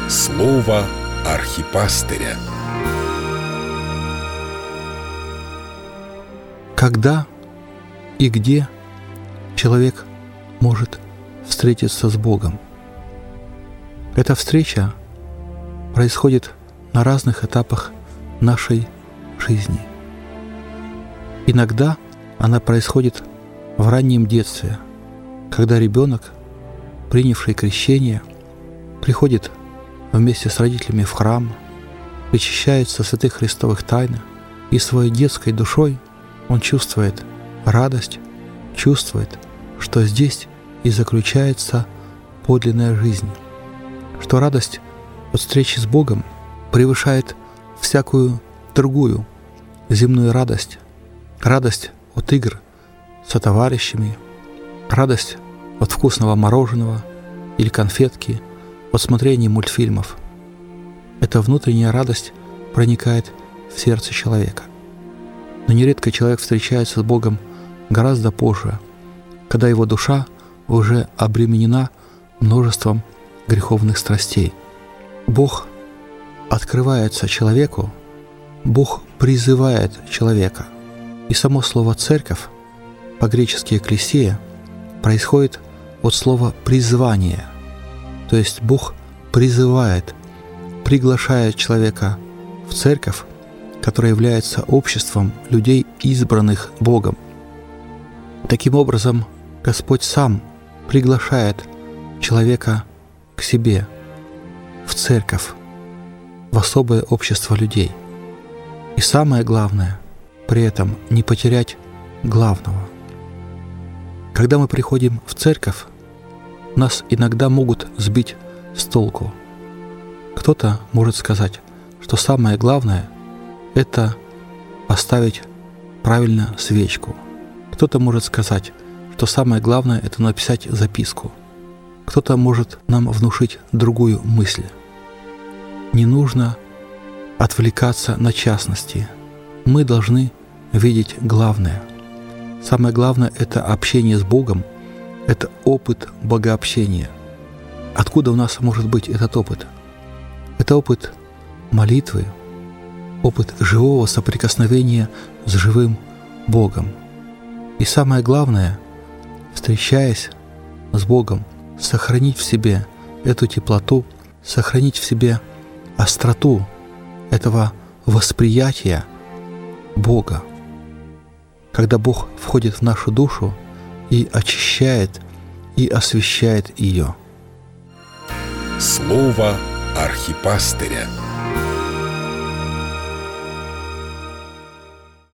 Слово архипастыря. Когда и где человек может встретиться с Богом? Эта встреча происходит на разных этапах нашей жизни. Иногда она происходит в раннем детстве, когда ребенок, принявший крещение, приходит вместе с родителями в храм, причащается святых христовых тайн, и своей детской душой он чувствует радость, чувствует, что здесь и заключается подлинная жизнь, что радость от встречи с Богом превышает всякую другую земную радость, радость от игр со товарищами, радость от вкусного мороженого или конфетки, от смотрения мультфильмов. Эта внутренняя радость проникает в сердце человека. Но нередко человек встречается с Богом гораздо позже, когда его душа уже обременена множеством греховных страстей. Бог открывается человеку, Бог призывает человека. И само слово «церковь», по-гречески «экклесия», происходит от слова «призвание». То есть Бог призывает, приглашает человека в церковь, которая является обществом людей, избранных Богом. Таким образом, Господь сам приглашает человека к себе, в церковь, в особое общество людей. И самое главное, при этом не потерять главного. Когда мы приходим в церковь, нас иногда могут сбить с толку. Кто-то может сказать, что самое главное – это поставить правильно свечку. Кто-то может сказать, что самое главное – это написать записку. Кто-то может нам внушить другую мысль. Не нужно отвлекаться на частности. Мы должны видеть главное. Самое главное – это общение с Богом, это опыт богообщения. Откуда у нас может быть этот опыт? Это опыт молитвы, опыт живого соприкосновения с живым Богом. И самое главное, встречаясь с Богом, сохранить в себе эту теплоту, сохранить в себе остроту этого восприятия Бога. Когда Бог входит в нашу душу и очищает, и освящает ее. Слово архипастыря.